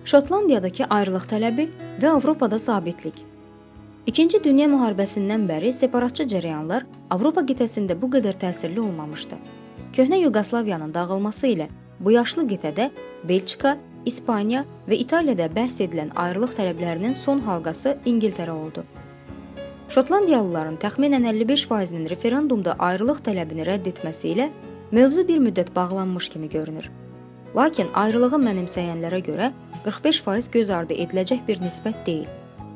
Şotlandiyadakı ayrılıq tələbi və Avropada sabitlik. İkinci Dünya müharibəsindən bəri separatçı cərəyanlar Avropa qitəsində bu qədər təsirli olmamışdı. Köhnə Yuqoslaviyanın dağılması ilə bu yaşlı qitədə Belçika, İspaniya və İtaliyada bəhs edilən ayrılıq tələblərinin son halqası İngiltərə oldu. Şotlandiyalıların təxminən 55%-nin referendumda ayrılıq tələbini rədd etməsi ilə mövzu bir müddət bağlanmış kimi görünür. Lakin ayrılığı mənimsəyənlərə görə 45% göz ardı ediləcək bir nisbət deyil.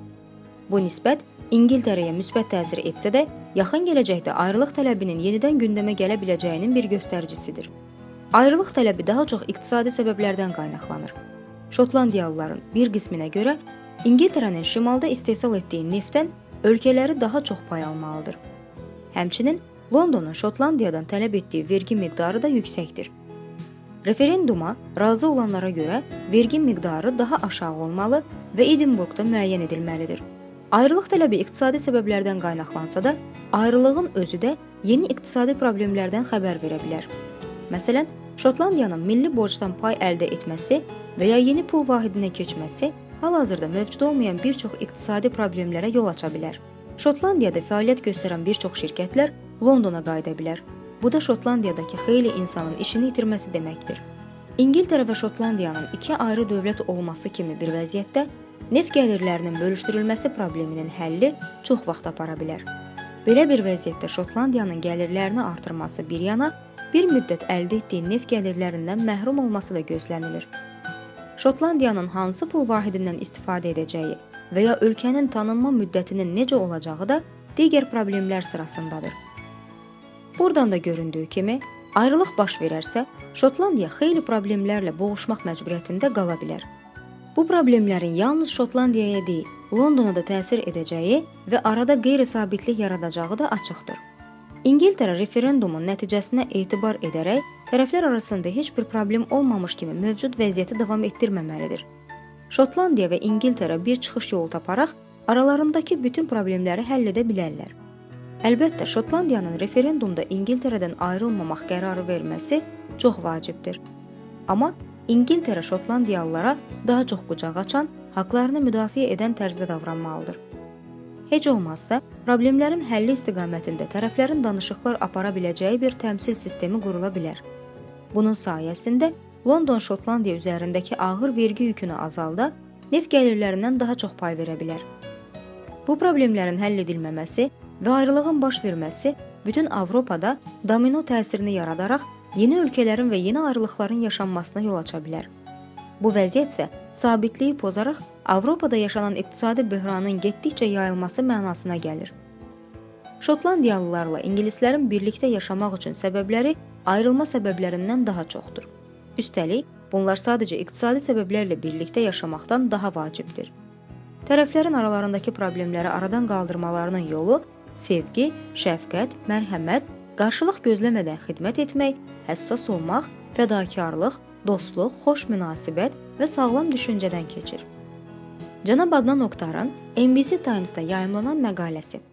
Bu nisbət İngiltərəyə müsbət təsir etsə də, yaxın gələcəkdə ayrılıq tələbinin yenidən gündəmə gələ biləcəyinin bir göstəricisidir. Ayrılıq tələbi daha çox iqtisadi səbəblərdən qaynaqlanır. Şotlandiyalıların bir qisminə görə İngiltərənin şimalda istehsal etdiyi neftdən ölkələri daha çox pay almalıdır. Həmçinin Londonun Şotlandiyadan tələb etdiyi vergi miqdarı da yüksəkdir. Referenduma razı olanlara görə vergi miqdarı daha aşağı olmalı və Edinburqda müəyyən edilməlidir. Ayrılıq tələbi iqtisadi səbəblərdən qaynaqlansa da, ayrılığın özü də yeni iqtisadi problemlərdən xəbər verə bilər. Məsələn, Şotlandiyanın milli borcdan pay əldə etməsi və ya yeni pul vahidinə keçməsi hal-hazırda mövcud olmayan bir çox iqtisadi problemlərə yol aça bilər. Şotlandiyada fəaliyyət göstərən bir çox şirkətlər Londona qayıda bilər. Bu da Şotlandiyadakı xeyli insanın işini itirməsi deməkdir. İngiltərə və Şotlandiyanın iki ayrı dövlət olması kimi bir vəziyyətdə neft gəlirlərinin bölüşdürülməsi probleminin həlli çox vaxt apara bilər. Belə bir vəziyyətdə Şotlandiyanın gəlirlərini artırması bir yana, bir müddət əldə etdiyi neft gəlirlərindən məhrum olması da gözlənilir. Şotlandiyanın hansı pul vahidindən istifadə edəcəyi və ya ölkənin tanınma müddətinin necə olacağı da digər problemlər sırasındadır. Buradan da göründüyü kimi, ayrılıq baş verərsə, Şotlandiya xeyli problemlərlə boğuşmaq məcburiyyətində qala bilər. Bu problemlərin yalnız Şotlandiyaya deyil, Londona da təsir edəcəyi və arada qeyri-sabitlik yaradacağı da açıqdır. İngiltərə referendumun nəticəsinə etibar edərək, tərəflər arasında heç bir problem olmamış kimi mövcud vəziyyəti davam etdirməməlidir. Şotlandiya və İngiltərə bir çıxış yolu taparaq, aralarındakı bütün problemləri həll edə bilərlər. Əlbəttə, Şotlandiyanın referendumda İngiltərədən ayrılmamaq qərarı verməsi çox vacibdir. Amma İngiltərə Şotlandiyalılara daha çox qucaq açan, haqlarını müdafiə edən tərzdə davranmalıdır. Heç olmazsa, problemlərin həlli istiqamətində tərəflərin danışıqlar apara biləcəyi bir təmsil sistemi qurula bilər. Bunun sayəsində London Şotlandiya üzərindəki ağır vergi yükünü azalda, neft gəlirlərindən daha çox pay verə bilər. Bu problemlərin həll edilməməsi və ayrılığın baş verməsi bütün Avropada domino təsirini yaradaraq yeni ölkələrin və yeni ayrılıqların yaşanmasına yol aça bilər. Bu vəziyyət isə sabitliyi pozaraq Avropada yaşanan iqtisadi böhranın getdikcə yayılması mənasına gəlir. Şotlandiyalılarla ingilislərin birlikdə yaşamaq üçün səbəbləri ayrılma səbəblərindən daha çoxdur. Üstəlik, bunlar sadəcə iqtisadi səbəblərlə birlikdə yaşamaqdan daha vacibdir. Tərəflərin aralarındakı problemləri aradan qaldırmalarının yolu sevgi, şəfqət, mərhəmət, qarşılıq gözləmədən xidmət etmək, həssas olmaq, fədakarlıq, dostluq, xoş münasibət və sağlam düşüncədən keçir. Cənab Adnan Oktarın NBC Times-da yayımlanan məqaləsi.